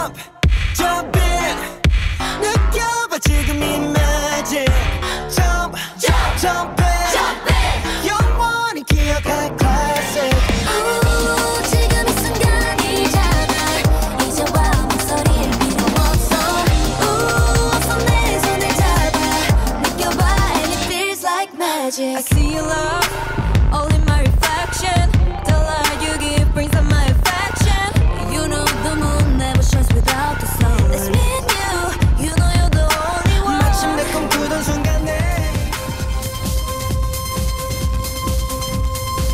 Jump in 느껴봐 지금 이 magic Jump Jump in 영원히 기억할 classic 지금 이 순간이잖아 이제와 목소리를 필요 없어 어서 내 손을 잡아 느껴봐 and it feels like magic I see your love